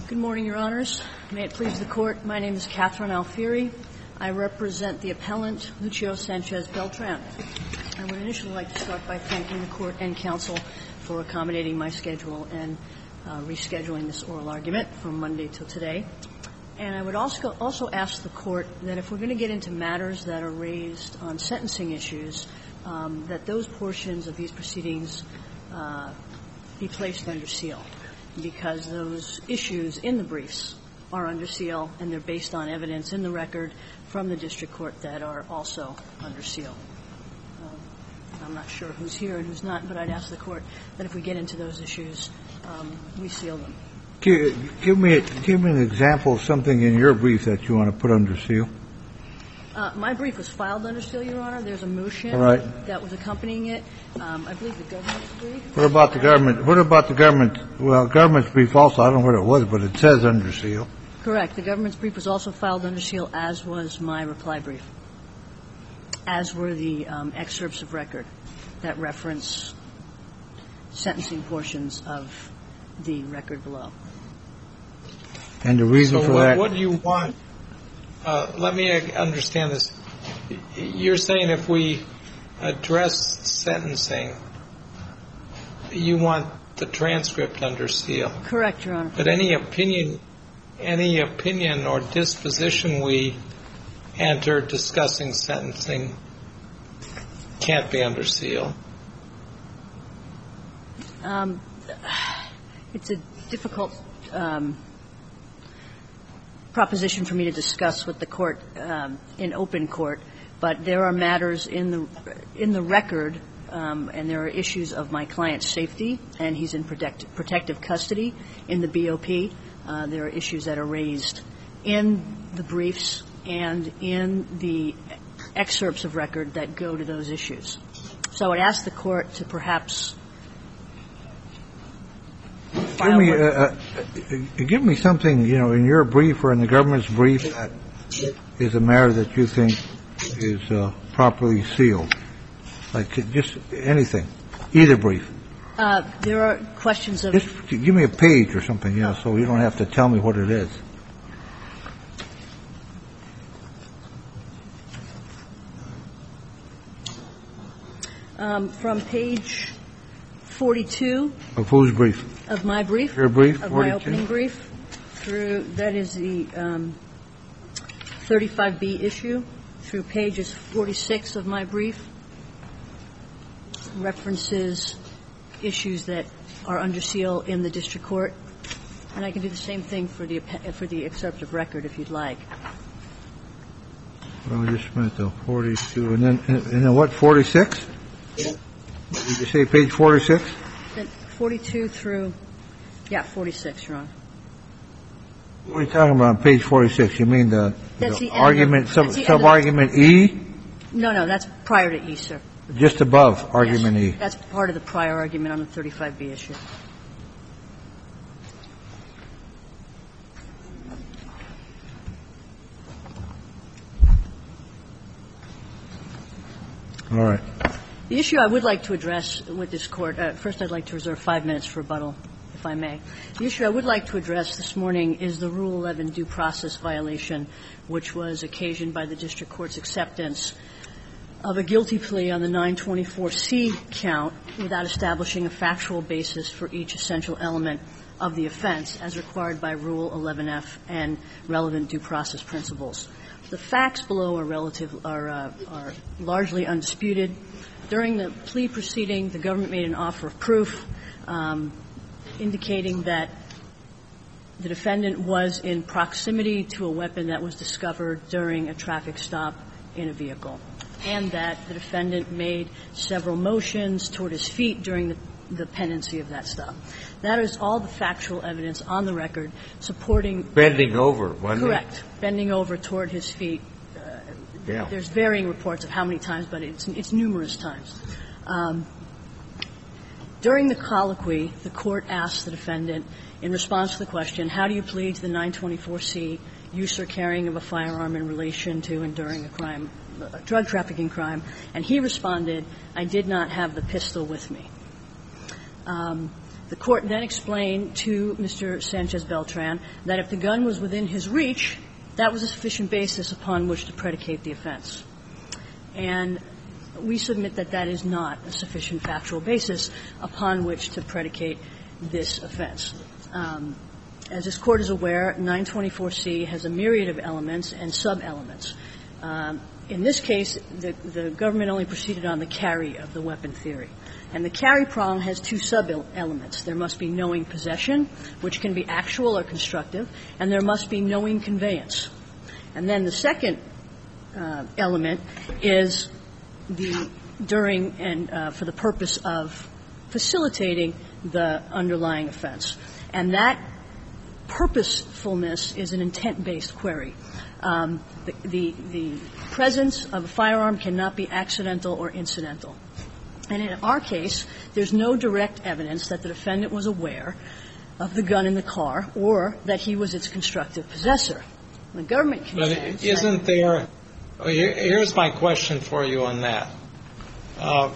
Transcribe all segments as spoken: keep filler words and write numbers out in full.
Good morning, Your Honors. May it please the Court, my name is Catherine Alfieri. I represent the appellant, Lucio Sanchez-Beltran. I would initially like to start by thanking the Court and counsel for accommodating my schedule and uh, rescheduling this oral argument from Monday till today. And I would also, also ask the Court that if we're going to get into matters that are raised on sentencing issues, um, that those portions of these proceedings uh, be placed under seal, because those issues in the briefs are under seal and they're based on evidence in the record from the district court that are also under seal. Um, I'm not sure who's here and who's not, but I'd ask the Court that if we get into those issues, um, we seal them. Give, give me give me an example of something in your brief that you want to put under seal. Uh, my brief was filed under seal, Your Honor. There's a motion right. that was accompanying it. Um, I believe the government's brief. What about the government? What about the government? Well, government's brief also, I don't know what it was, but it says under seal. Correct. The government's brief was also filed under seal, as was my reply brief, as were the um, excerpts of record that reference sentencing portions of the record below. And the reason so for what, that. What do you want? Uh, let me understand this. You're saying if we address sentencing, you want the transcript under seal. Correct, Your Honor. But any opinion, any opinion or disposition we enter discussing sentencing can't be under seal. Um, it's a difficult um, proposition for me to discuss with the Court um, in open court, but there are matters in the in the record, um, and there are issues of my client's safety, and he's in protect, protective custody in the B O P. Uh, there are issues that are raised in the briefs and in the excerpts of record that go to those issues. So I would ask the Court to perhaps Give me, uh, uh, give me something, you know, in your brief or in the government's brief that is a matter that you think is uh, properly sealed. Like just anything, either brief. Uh, there are questions of. Just give me a page or something, you know, so you don't have to tell me what it is. Um, from page forty-two. Of whose brief? Of my brief. Your brief, Of forty-two? my opening brief. Through, that is the um, thirty-five B issue, through pages forty-six of my brief, references issues that are under seal in the district court. And I can do the same thing for the for the excerpt of record if you'd like. Well, just a minute, though. forty-two. And then, and then what, forty-six? Did you say page forty-six? forty-two through, yeah, forty-six, Your Honor. What are you talking about on page forty-six? You mean the, That's the the argument, end of, sub, sub-argument E? No, no, that's prior to E, sir. Just above argument yes, E. That's part of the prior argument on the thirty-five B issue. All right. The issue I would like to address with this Court, uh, first I'd like to reserve five minutes for rebuttal, if I may. The issue I would like to address this morning is the Rule eleven due process violation, which was occasioned by the district court's acceptance of a guilty plea on the nine twenty-four C count without establishing a factual basis for each essential element of the offense as required by Rule eleven F and relevant due process principles. The facts below are relative are, uh, are largely undisputed. During the plea proceeding, the government made an offer of proof um, indicating that the defendant was in proximity to a weapon that was discovered during a traffic stop in a vehicle, and that the defendant made several motions toward his feet during the, the pendency of that stop. That is all the factual evidence on the record supporting bending over, wasn't correct, it? bending over toward his feet. Yeah. There's varying reports of how many times, but it's, it's numerous times. Um, during the colloquy, the Court asked the defendant, in response to the question, how do you plead to the nine twenty-four C, use or carrying of a firearm in relation to enduring a crime, a drug trafficking crime? And he responded, I did not have the pistol with me. Um, The Court then explained to Mister Sanchez-Beltran that if the gun was within his reach, that was a sufficient basis upon which to predicate the offense. And we submit that that is not a sufficient factual basis upon which to predicate this offense. Um, as this Court is aware, nine twenty-four C has a myriad of elements and sub-elements. Um, in this case, the, the government only proceeded on the carry of the weapon theory. And the carry prong has two sub-elements. There must be knowing possession, which can be actual or constructive, and there must be knowing conveyance. And then the second uh, element is the during and uh, for the purpose of facilitating the underlying offense. And that purposefulness is an intent-based query. Um, the, the, the presence of a firearm cannot be accidental or incidental. And in our case, there's no direct evidence that the defendant was aware of the gun in the car or that he was its constructive possessor. The government contends But isn't there – here's my question for you on that. Uh,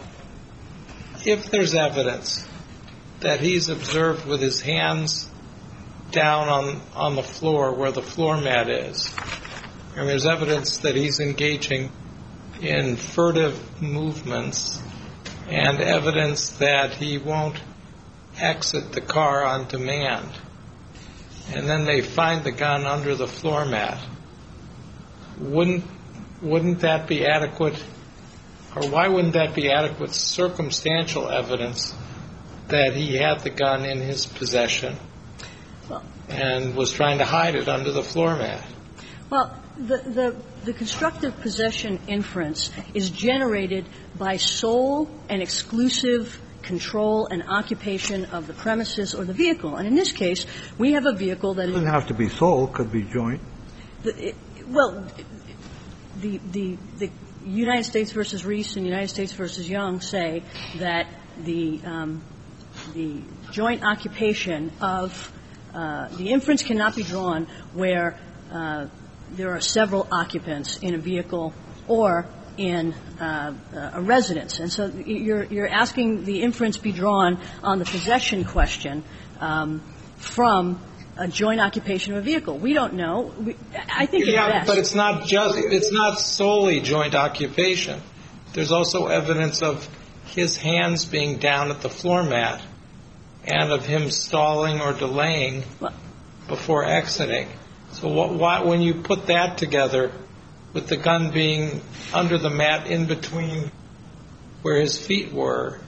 if there's evidence that he's observed with his hands down on, on the floor where the floor mat is, and there's evidence that he's engaging in furtive movements and evidence that he won't exit the car on demand, and then they find the gun under the floor mat, wouldn't wouldn't that be adequate, or why wouldn't that be adequate circumstantial evidence that he had the gun in his possession well, and was trying to hide it under the floor mat? Well, the, the, the constructive possession inference is generated by sole and exclusive control and occupation of the premises or the vehicle. And in this case, we have a vehicle that It is doesn't have to be sole, could be joint. The, it, well, the, the, the United States versus Reese and United States versus Young say that the, um, the joint occupation of uh, the inference cannot be drawn where uh, there are several occupants in a vehicle or in uh, a residence. And so you're, you're asking the inference be drawn on the possession question um, from a joint occupation of a vehicle. We don't know. We, I think it's yeah, best. but it's not just, it's not solely joint occupation. There's also evidence of his hands being down at the floor mat and of him stalling or delaying well, before exiting. So what, why, when you put that together with the gun being under the mat in between where his feet were,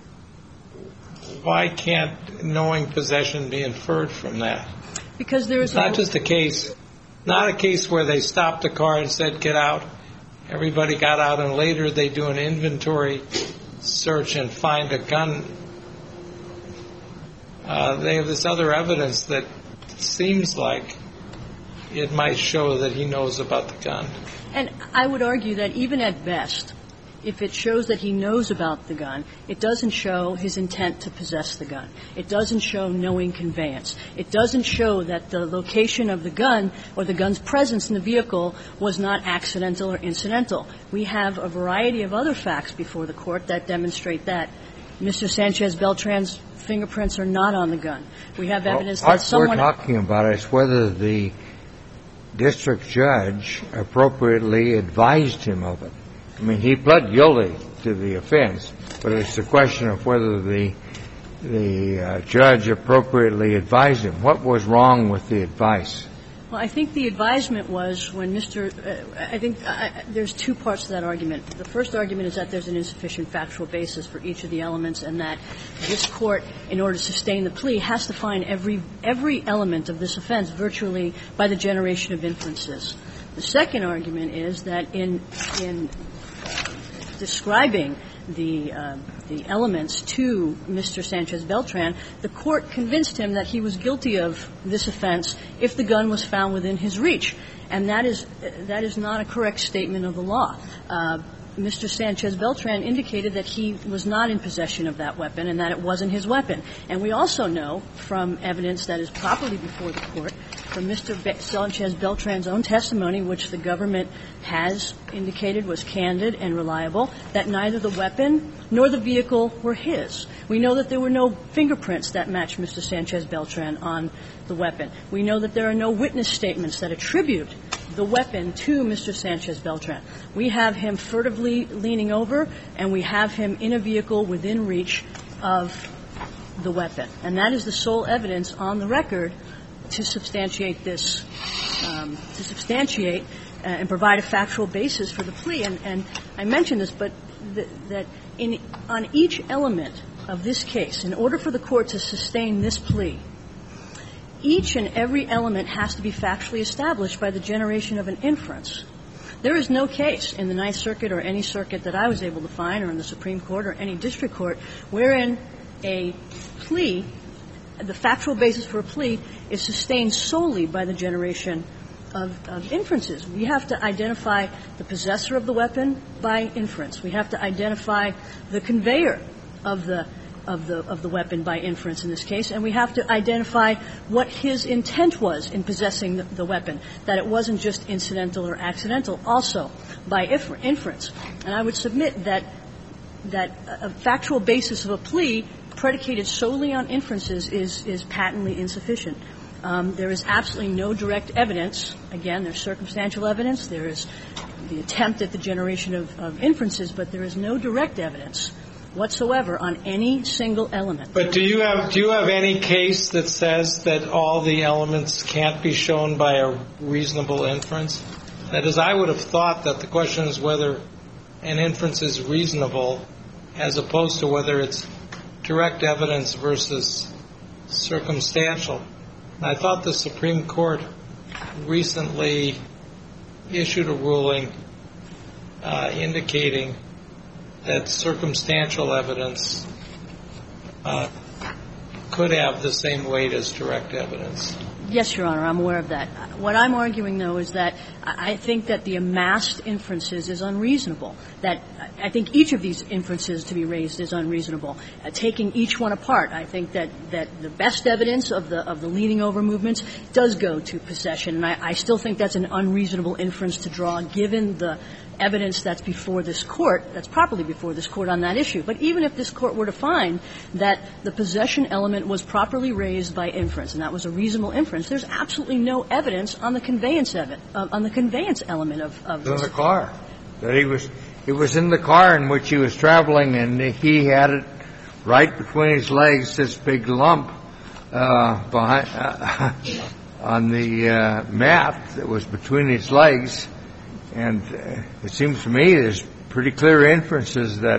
why can't knowing possession be inferred from that? Because there is It's not just a case, not a case where they stopped the car and said, get out. Everybody got out, and later they do an inventory search and find a gun. Uh, they have this other evidence that seems like it might show that he knows about the gun. And I would argue that even at best, if it shows that he knows about the gun, it doesn't show his intent to possess the gun. It doesn't show knowing conveyance. It doesn't show that the location of the gun or the gun's presence in the vehicle was not accidental or incidental. We have a variety of other facts before the Court that demonstrate that. Mister Sanchez-Beltran's fingerprints are not on the gun. We have evidence well, that someone... What we're talking about is whether the district judge appropriately advised him of it. I mean, he pled guilty to the offense, but it's a question of whether the the uh, judge appropriately advised him. What was wrong with the advice? Well, I think the advisement was when Mister Uh, I think uh, there's two parts to that argument. The first argument is that there's an insufficient factual basis for each of the elements, and that this Court, in order to sustain the plea, has to find every every element of this offense virtually by the generation of inferences. The second argument is that in in describing the uh, the elements to Mister Sanchez-Beltran, the Court convinced him that he was guilty of this offense if the gun was found within his reach, and that is that is not a correct statement of the law. Uh, Mister Sanchez-Beltran indicated that he was not in possession of that weapon and that it wasn't his weapon. And we also know from evidence that is properly before the Court from Mister Sanchez-Beltran's own testimony, which the government has indicated was candid and reliable, that neither the weapon nor the vehicle were his. We know that there were no fingerprints that matched Mister Sanchez-Beltran on the weapon. We know that there are no witness statements that attribute the weapon to Mister Sanchez-Beltran. We have him furtively leaning over, and we have him in a vehicle within reach of the weapon. And that is the sole evidence on the record to substantiate this, um, to substantiate uh, and provide a factual basis for the plea. And, and I mentioned this, but th- that in, on each element of this case, in order for the court to sustain this plea, each and every element has to be factually established by the generation of an inference. There is no case in the Ninth Circuit or any circuit that I was able to find, or in the Supreme Court or any district court, wherein a plea, the factual basis for a plea, is sustained solely by the generation of, of inferences. We have to identify the possessor of the weapon by inference. We have to identify the conveyor of the of the of the weapon by inference in this case, and we have to identify what his intent was in possessing the, the weapon, that it wasn't just incidental or accidental, also by infer- inference. And I would submit that that a factual basis of a plea predicated solely on inferences is is patently insufficient. Um, there is absolutely no direct evidence. Again, there's circumstantial evidence. There is the attempt at the generation of, of inferences, but there is no direct evidence whatsoever on any single element. But do you have do you have any case that says that all the elements can't be shown by a reasonable inference? That is, I would have thought that the question is whether an inference is reasonable as opposed to whether it's direct evidence versus circumstantial. I thought the Supreme Court recently issued a ruling uh, indicating that circumstantial evidence uh, could have the same weight as direct evidence. Yes, Your Honor, I'm aware of that. What I'm arguing, though, is that I think that the amassed inferences is unreasonable, that I think each of these inferences to be raised is unreasonable. Uh, taking each one apart, I think that, that the best evidence of the of the leaning over movements does go to possession, and I, I still think that's an unreasonable inference to draw given the evidence that's before this Court, that's properly before this Court on that issue. But even if this Court were to find that the possession element was properly raised by inference, and that was a reasonable inference, there's absolutely no evidence on the conveyance of it, uh, on the conveyance element of, of in the car. That he was, it was in the car in which he was traveling, and he had it right between his legs, this big lump uh, behind uh, on the uh, mat that was between his legs. And uh, it seems to me there's pretty clear inferences that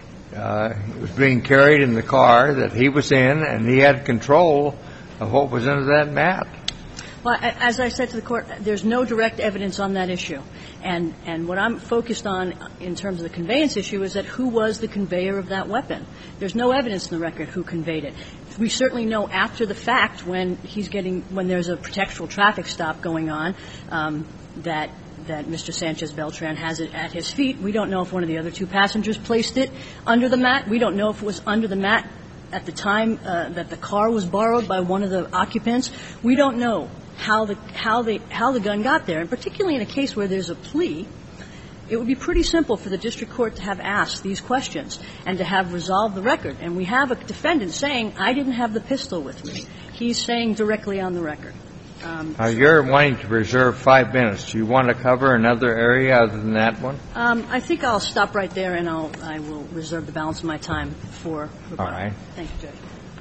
uh, it was being carried in the car that he was in, and he had control of what was under that mat. Well, as I said to the Court, there's no direct evidence on that issue. And, and what I'm focused on in terms of the conveyance issue is that who was the conveyor of that weapon. There's no evidence in the record who conveyed it. We certainly know after the fact when he's getting, when there's a pretextual traffic stop going on, um, that that Mister Sanchez-Beltran has it at his feet. We don't know if one of the other two passengers placed it under the mat. We don't know if it was under the mat at the time uh, that the car was borrowed by one of the occupants. We don't know how the how the how the gun got there. And particularly in a case where there's a plea, it would be pretty simple for the district court to have asked these questions and to have resolved the record. And we have a defendant saying, I didn't have the pistol with me. He's saying directly on the record. Um, now, you're wanting to reserve five minutes. Do you want to cover another area other than that one? Um, I think I'll stop right there, and I'll I will reserve the balance of my time for rebuttal. All right. Thank you, Judge.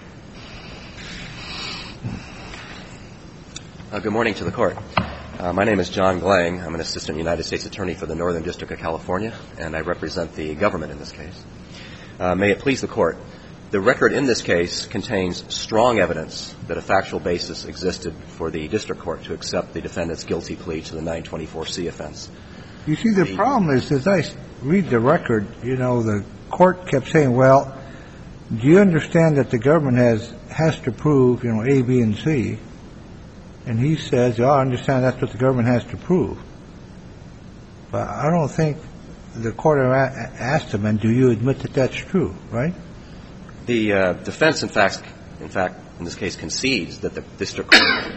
Uh, good morning to the Court. Uh, my name is John Glang. I'm an assistant United States attorney for the Northern District of California, and I represent the government in this case. Uh, may it please the Court. The record in this case contains strong evidence that a factual basis existed for the district court to accept the defendant's guilty plea to the nine twenty-four C offense. You see, the, the problem is, as I read the record, you know, the court kept saying, well, do you understand that the government has has to prove, you know, A, B, and C? And he says, oh, I understand that's what the government has to prove. But I don't think the court asked him, and do you admit that that's true, right? The uh, defense, in fact, in fact, in this case, concedes that the district court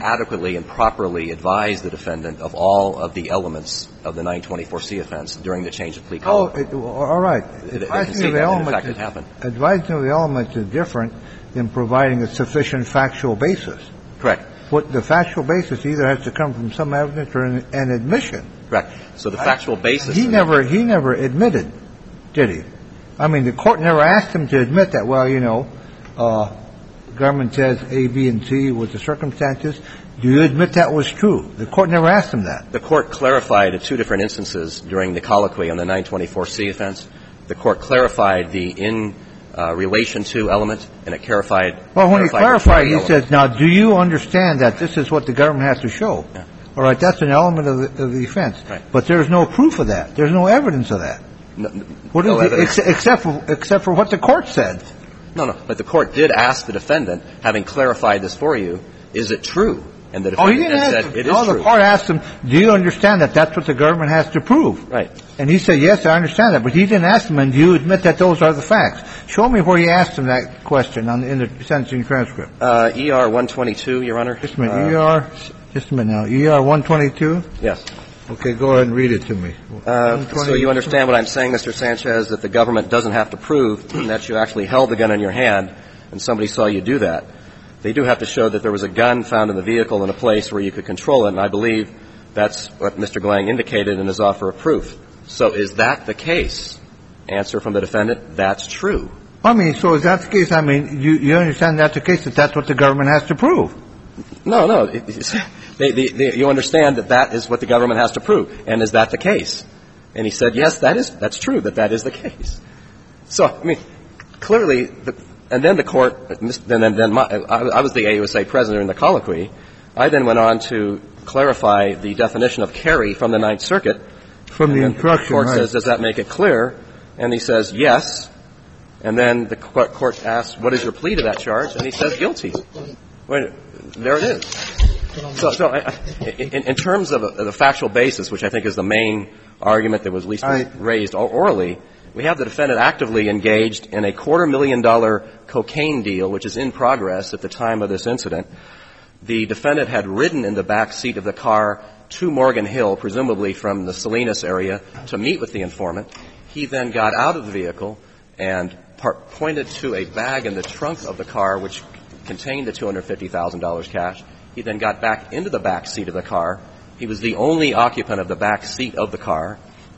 adequately and properly advised the defendant of all of the elements of the nine twenty-four C offense during the change of plea Oh, colloquy. it, all right. They Advising concede of the that, and in elements fact, it is- happened. Advising of the elements is different than providing a sufficient factual basis. Correct. What the factual basis either has to come from some evidence or an, an admission. Correct. So the factual basis. He never he never admitted, did he? I mean, the court never asked him to admit that. Well, you know, uh, the government says A, B, and C was the circumstances. Do you admit that was true? The court never asked him that. The court clarified at two different instances during the colloquy on the nine twenty-four C offense. The court clarified the in uh, relation to element, and it clarified. Well, when he clarified, he element. says, "Now, do you understand that this is what the government has to show?" Yeah. All right, that's an element of the, of the offense. Right. But there's no proof of that. There's no evidence of that. No, What no is it, evidence. ex- except for except for what the court said? No, no. But the court did ask the defendant, having clarified this for you, is it true? And the Oh, he defendant didn't then ask said him. it is No, the true. court asked him, "Do you understand that that's what the government has to prove?" Right. And he said, "Yes, I understand that." But he didn't ask him, "And do you admit that those are the facts?" Show me where he asked him that question on in the sentencing transcript. Uh, E R one twenty-two, Your Honor. Just a minute. Uh, E R. Just a minute now. E R one twenty-two. Yes. Okay, go ahead and read it to me. Uh, so you understand what I'm saying, Mister Sanchez, that the government doesn't have to prove that you actually held the gun in your hand and somebody saw you do that. They do have to show that there was a gun found in the vehicle in a place where you could control it, and I believe that's what Mister Glang indicated in his offer of proof. So is that the case? Answer from the defendant, that's true. I mean, so is that the case? I mean, you, you understand that's the case, that that's what the government has to prove? No, no. It, it's, they, they, they, you understand that that is what the government has to prove. And is that the case? And he said, yes, that is, that's true, that that is the case. So, I mean, clearly, the, and then the court, then, then, then my, I, I was the A U S A president in the colloquy. I then went on to clarify the definition of carry from the Ninth Circuit. From the instruction, the court right. says, does that make it clear? And he says, yes. And then the court, court asks, what is your plea to that charge? And he says, guilty. Wait, there it is. So, so I, in, in terms of, a, of the factual basis, which I think is the main argument that was at least I, raised orally, we have the defendant actively engaged in a quarter million dollar cocaine deal, which is in progress at the time of this incident. The defendant had ridden in the back seat of the car to Morgan Hill, presumably from the Salinas area, to meet with the informant. He then got out of the vehicle and par- pointed to a bag in the trunk of the car, which contained the two hundred fifty thousand dollars cash. He then got back into the back seat of the car. He was the only occupant of the back seat of the car.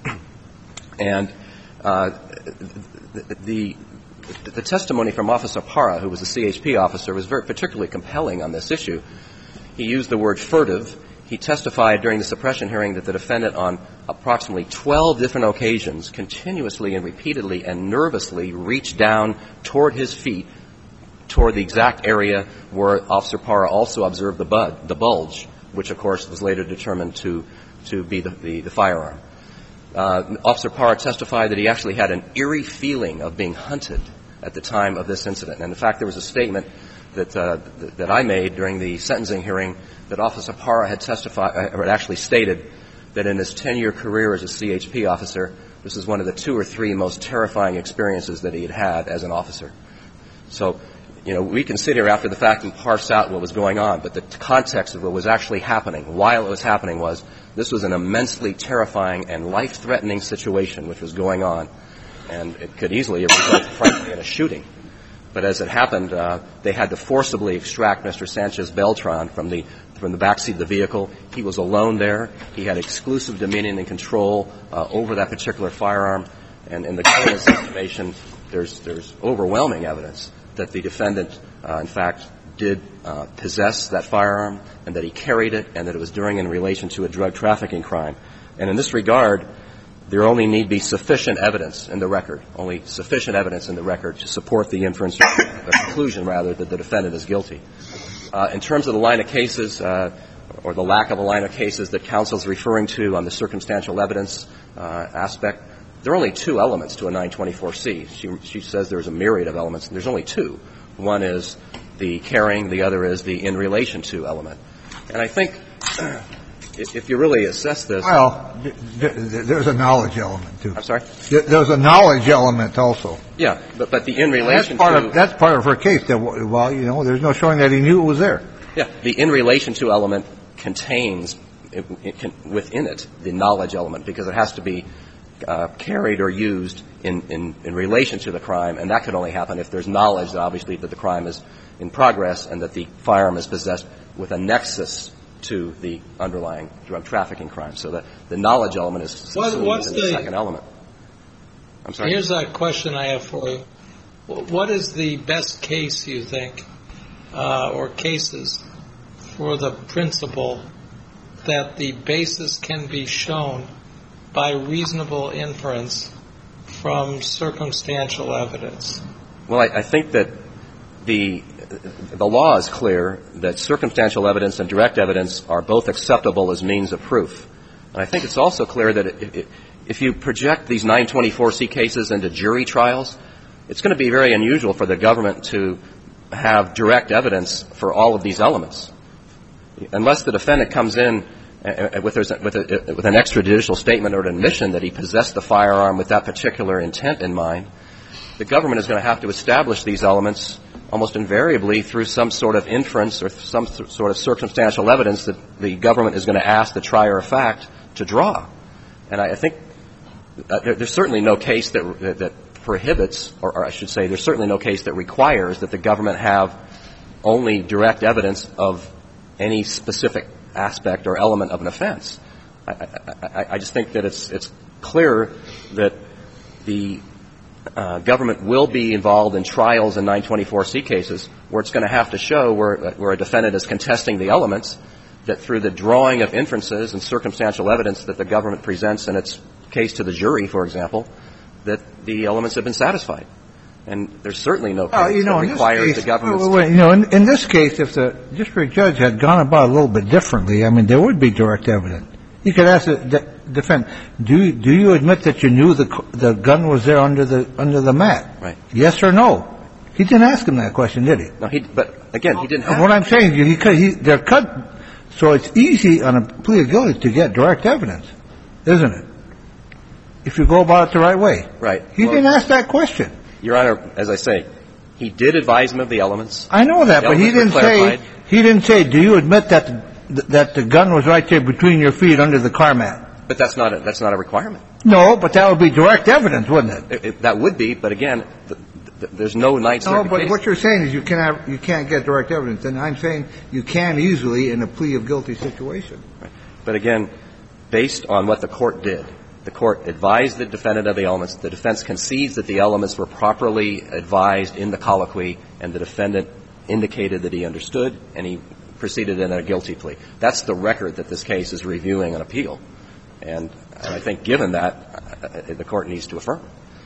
And uh, the, the, the testimony from Officer Parra, who was the C H P officer, was very particularly compelling on this issue. He used the word furtive. He testified during the suppression hearing that the defendant on approximately twelve different occasions continuously and repeatedly and nervously reached down toward his feet, toward the exact area where Officer Parra also observed the bud, the bulge, which, of course, was later determined to, to be the, the, the firearm. Uh, Officer Parra testified that he actually had an eerie feeling of being hunted at the time of this incident. And, in fact, there was a statement that, uh, that, that I made during the sentencing hearing that Officer Parra had testified, or had actually stated that in his ten-year career as a C H P officer, this is one of the two or three most terrifying experiences that he had had as an officer. So, you know, we can sit here after the fact and parse out what was going on, but the context of what was actually happening while it was happening was this was an immensely terrifying and life-threatening situation which was going on, and it could easily have resulted, frankly, in a shooting. But as it happened, uh, they had to forcibly extract Mister Sanchez Beltran from the from the backseat of the vehicle. He was alone there. He had exclusive dominion and control uh, over that particular firearm. And in the government's estimation, there's there's overwhelming evidence that the defendant, uh, in fact, did uh, possess that firearm and that he carried it and that it was during in relation to a drug trafficking crime. And in this regard, there only need be sufficient evidence in the record, only sufficient evidence in the record to support the inference, the conclusion, rather, that the defendant is guilty. Uh, in terms of the line of cases, uh, or the lack of a line of cases that counsel is referring to on the circumstantial evidence uh, aspect, there are only two elements to a nine twenty-four C. She, she says there's a myriad of elements, and there's only two. One is the carrying, the other is the in relation to element. And I think if you really assess this... Well, there's a knowledge element, too. I'm sorry? There's a knowledge element also. Yeah, but, but the in relation that's part to... Of, that's part of her case. That, well, you know, there's no showing that he knew it was there. Yeah. The in relation to element contains it, it can, within it the knowledge element, because it has to be uh, carried or used in, in, in relation to the crime, and that can only happen if there's knowledge, that obviously, that the crime is in progress and that the firearm is possessed with a nexus to the underlying drug trafficking crime. So that the knowledge element is subsumed What, in the, the second element. I'm sorry. Here's a question I have for you. What is the best case, you think, uh, or cases for the principle that the basis can be shown by reasonable inference from circumstantial evidence? Well, I, I think that the the law is clear that circumstantial evidence and direct evidence are both acceptable as means of proof. And I think it's also clear that it, it, if you project these nine twenty-four C cases into jury trials, it's going to be very unusual for the government to have direct evidence for all of these elements. Unless the defendant comes in with, with, a, with an extrajudicial statement or an admission that he possessed the firearm with that particular intent in mind, the government is going to have to establish these elements almost invariably through some sort of inference or some sort of circumstantial evidence that the government is going to ask the trier of fact to draw. And I, I think uh, there, there's certainly no case that, that, that prohibits, or, or I should say there's certainly no case that requires that the government have only direct evidence of any specific aspect or element of an offense. I, I, I just think that it's, it's clear that the Uh, government will be involved in trials in nine twenty-four C cases where it's going to have to show where, where a defendant is contesting the elements, that through the drawing of inferences and circumstantial evidence that the government presents in its case to the jury, for example, that the elements have been satisfied. And there's certainly no case uh, you know, that requires case, the government. Well, well, you know, in, in this case, if the district judge had gone about it a little bit differently, I mean, there would be direct evidence. You could ask the de- defendant, do you, do you admit that you knew the the gun was there under the under the mat? Right. Yes or no? He didn't ask him that question, did he? No, he. But again, he didn't have. What I'm saying, he could. He, they're cut, so it's easy on a plea of guilty to get direct evidence, isn't it? If you go about it the right way. Right. He well, didn't ask that question. Your Honor, as I say, he did advise him of the elements. I know that, the but he didn't say. He didn't say. Do you admit that the, that the gun was right there between your feet under the car mat? But that's not a, that's not a requirement. No, but that would be direct evidence, wouldn't it? It, it, that would be, but again, the, the, there's no Ninth Circuit No, but case. what you're saying is you can't you can't get direct evidence, and I'm saying you can easily in a plea of guilty situation. Right. But again, based on what the court did, the court advised the defendant of the elements. The defense concedes that the elements were properly advised in the colloquy, and the defendant indicated that he understood, and he proceeded in a guilty plea. That's the record that this case is reviewing on appeal. And I think given that, uh, the court needs to affirm.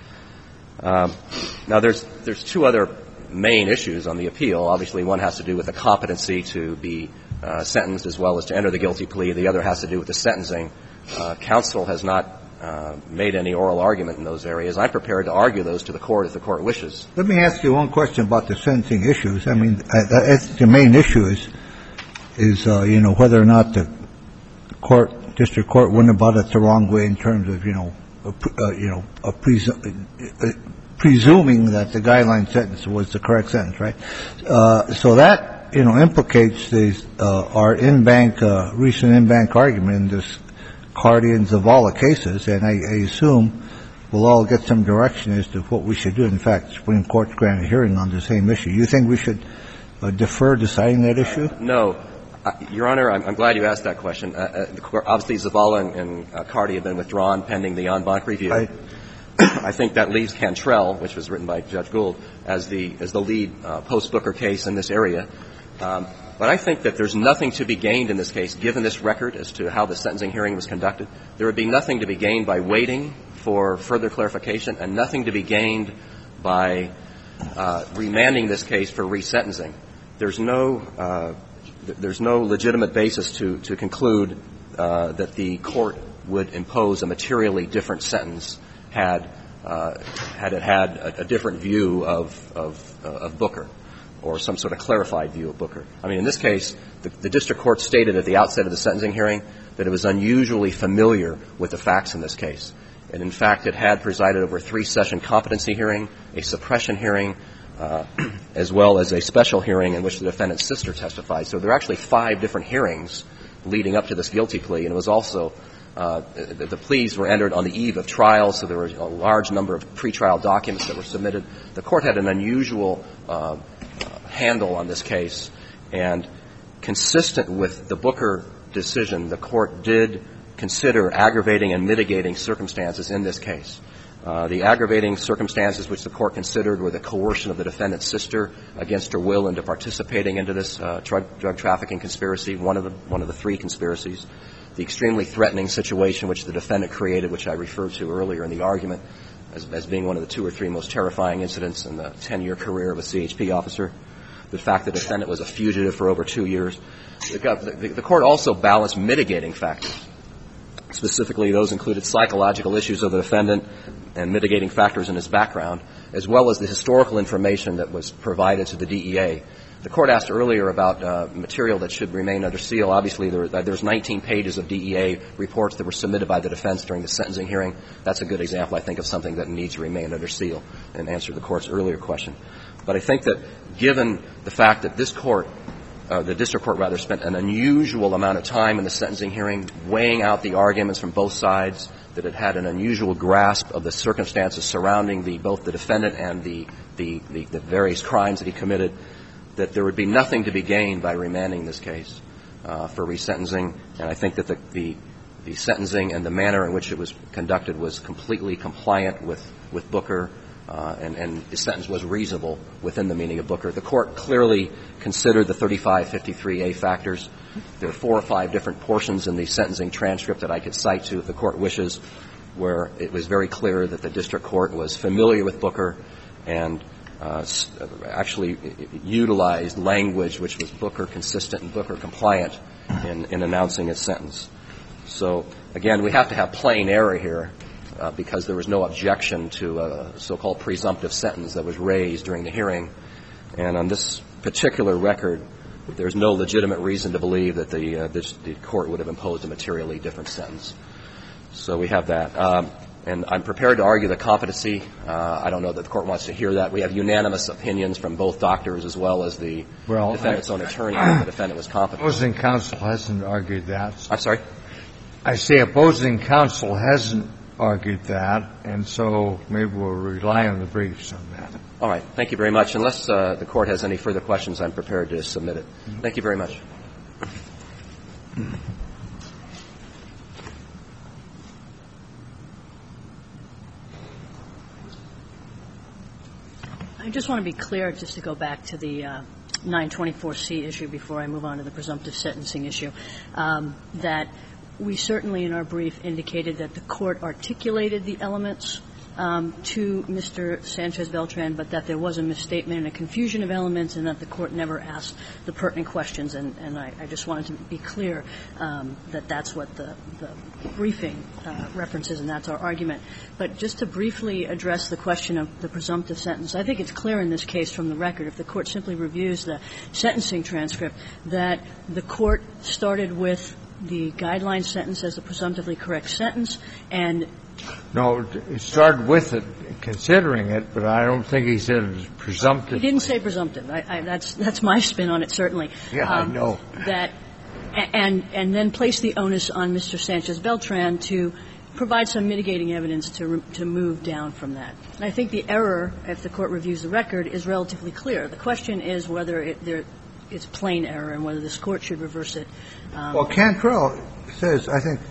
Um, now, there's there's two other main issues on the appeal. Obviously, one has to do with the competency to be uh, sentenced as well as to enter the guilty plea. The other has to do with the sentencing. Uh, counsel has not uh, made any oral argument in those areas. I'm prepared to argue those to the court if the court wishes. Let me ask you one question about the sentencing issues. I mean, I, I, the main issue is, is uh, you know, whether or not the court district court went about it the wrong way in terms of, you know, a, uh, you know, a presu- uh, presuming that the guideline sentence was the correct sentence, right? Uh, so that, you know, implicates these, uh, our in-bank, uh, recent in-bank argument in this Cardi and Zavala cases, and I, I assume we'll all get some direction as to what we should do. In fact, the Supreme Court's granted a hearing on the same issue. You think we should uh, defer deciding that issue? Uh, no. Uh, Your Honor, I'm, I'm glad you asked that question. Uh, uh, the court, obviously, Zavala and, and uh, Cardi have been withdrawn pending the en banc review. I, I think that leaves Cantrell, which was written by Judge Gould, as the as the lead uh, post-Booker case in this area. Um, but I think that there's nothing to be gained in this case, given this record as to how the sentencing hearing was conducted. There would be nothing to be gained by waiting for further clarification, and nothing to be gained by uh, remanding this case for resentencing. There's no uh, There's no legitimate basis to, to conclude uh, that the court would impose a materially different sentence had uh, had it had a, a different view of of, uh, of Booker, or some sort of clarified view of Booker. I mean, in this case, the, the district court stated at the outset of the sentencing hearing that it was unusually familiar with the facts in this case, and in fact, it had presided over a three-session competency hearing, a suppression hearing, uh, as well as a special hearing in which the defendant's sister testified. So there are actually five different hearings leading up to this guilty plea, and it was also uh, the, the pleas were entered on the eve of trial, so there were a large number of pretrial documents that were submitted. The court had an unusual uh, uh, handle on this case, and consistent with the Booker decision, the court did consider aggravating and mitigating circumstances in this case. Uh, the aggravating circumstances which the court considered were the coercion of the defendant's sister against her will into participating into this uh, drug, drug trafficking conspiracy, one of the one of the three conspiracies. The extremely threatening situation which the defendant created, which I referred to earlier in the argument as, as being one of the two or three most terrifying incidents in the ten-year career of a C H P officer. The fact that the defendant was a fugitive for over two years. The, the, the court also balanced mitigating factors. Specifically, those included psychological issues of the defendant and mitigating factors in his background, as well as the historical information that was provided to the D E A. The court asked earlier about uh, material that should remain under seal. Obviously, there, there's nineteen pages of D E A reports that were submitted by the defense during the sentencing hearing. That's a good example, I think, of something that needs to remain under seal and answer the court's earlier question. But I think that given the fact that this court, uh, the district court rather, spent an unusual amount of time in the sentencing hearing weighing out the arguments from both sides, that it had an unusual grasp of the circumstances surrounding the, both the defendant and the, the, the, the various crimes that he committed, that there would be nothing to be gained by remanding this case uh, for resentencing. And I think that the, the, the sentencing and the manner in which it was conducted was completely compliant with, with Booker, uh, and, and the sentence was reasonable within the meaning of Booker. The court clearly considered the thirty-five fifty-three A factors. There are four or five different portions in the sentencing transcript that I could cite to if the court wishes, where it was very clear that the district court was familiar with Booker and uh, actually utilized language which was Booker consistent and Booker compliant in, in announcing its sentence. So, again, we have to have plain error here uh, because there was no objection to a so-called presumptive sentence that was raised during the hearing. And on this particular record, there's no legitimate reason to believe that the, uh, this, the court would have imposed a materially different sentence. So we have that. Um, and I'm prepared to argue the competency. Uh, I don't know that the court wants to hear that. We have unanimous opinions from both doctors as well as the well, defendant's I, own attorney that the defendant was competent. Opposing counsel hasn't argued that. I'm sorry? I say opposing counsel hasn't argued that, and so maybe we'll rely on the briefs on that. All right. Thank you very much. Unless uh, the court has any further questions, I'm prepared to submit it. Thank you very much. I just want to be clear, just to go back to the uh, nine twenty-four C issue before I move on to the presumptive sentencing issue, um, that we certainly in our brief indicated that the court articulated the elements um, to Mister Sanchez-Beltran, but that there was a misstatement and a confusion of elements and that the court never asked the pertinent questions. And, and I, I just wanted to be clear um, that that's what the, the briefing uh, references, and that's our argument. But just to briefly address the question of the presumptive sentence, I think it's clear in this case from the record, if the court simply reviews the sentencing transcript, that the court started with the guideline sentence as the presumptively correct sentence, and no, it started with it, considering it, but I don't think he said it was presumptive. He didn't say presumptive. I, I, that's that's my spin on it, certainly. Yeah, um, I know that, and and then place the onus on Mister Sanchez-Beltran to provide some mitigating evidence to to move down from that. And I think the error, if the court reviews the record, is relatively clear. The question is whether it, there. It's plain error and whether this court should reverse it. Um, well, Cantrell says, I think,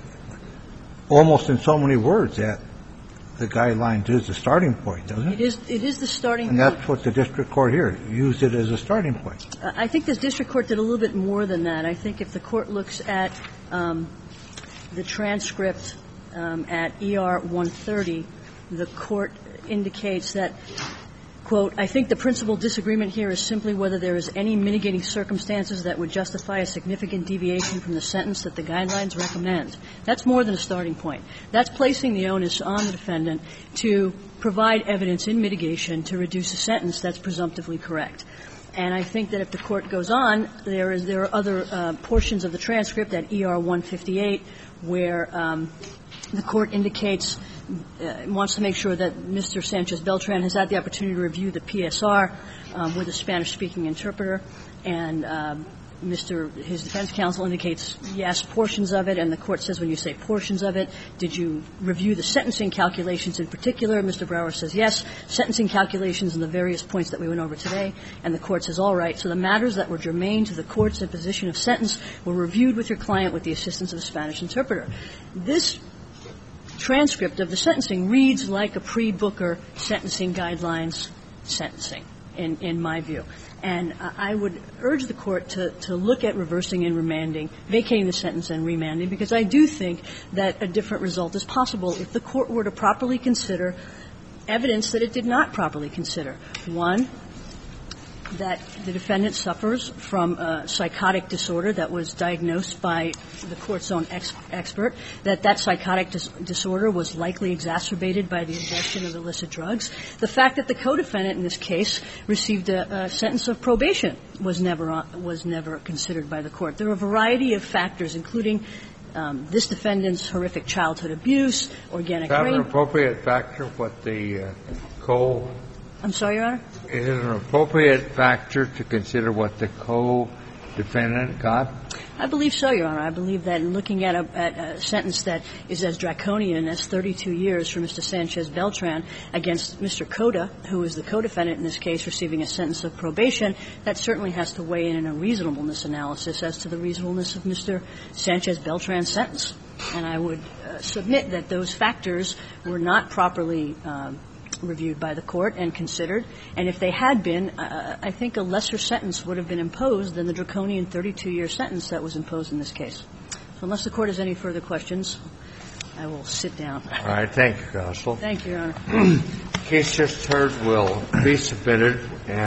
almost in so many words that the guidelines is the starting point, doesn't it? It is. It is the starting and point. And that's what the district court here used it as a starting point. Uh, I think the district court did a little bit more than that. I think if the court looks at um, the transcript um, at E R one thirty, the court indicates that, quote, I think the principal disagreement here is simply whether there is any mitigating circumstances that would justify a significant deviation from the sentence that the guidelines recommend. That's more than a starting point. That's placing the onus on the defendant to provide evidence in mitigation to reduce a sentence that's presumptively correct. And I think that if the court goes on, there is there are other uh, portions of the transcript at E R one fifty-eight where um, the Court indicates uh, wants to make sure that Mister Sanchez-Beltran has had the opportunity to review the P S R um, with a Spanish-speaking interpreter, and uh, Mister his defense counsel indicates yes, portions of it, and the Court says when you say portions of it, did you review the sentencing calculations in particular? Mister Brower says yes, sentencing calculations and the various points that we went over today, and the Court says all right. So the matters that were germane to the Court's imposition of sentence were reviewed with your client with the assistance of a Spanish interpreter. This transcript of the sentencing reads like a pre-Booker sentencing guidelines sentencing, in, in my view. And I would urge the Court to, to look at reversing and remanding, vacating the sentence and remanding, because I do think that a different result is possible if the Court were to properly consider evidence that it did not properly consider. One, that the defendant suffers from a psychotic disorder that was diagnosed by the Court's own ex- expert, that that psychotic dis- disorder was likely exacerbated by the ingestion of illicit drugs. The fact that the co-defendant in this case received a, a sentence of probation was never on, was never considered by the Court. There are a variety of factors, including um, this defendant's horrific childhood abuse, organic brain. Is that brain. an appropriate factor, what the uh, co- I'm sorry, Your Honor? Is it an appropriate factor to consider what the co-defendant got? I believe so, Your Honor. I believe that in looking at a, at a sentence that is as draconian as thirty-two years for Mister Sanchez-Beltran against Mister Cota, who is the co-defendant in this case, receiving a sentence of probation, that certainly has to weigh in in a reasonableness analysis as to the reasonableness of Mister Sanchez-Beltran's sentence. And I would uh, submit that those factors were not properly um, reviewed by the Court and considered, and if they had been, uh, I think a lesser sentence would have been imposed than the draconian thirty-two-year sentence that was imposed in this case. So unless the Court has any further questions, I will sit down. All right. Thank you, counsel. Thank you, Your Honor. The case just heard will be submitted. And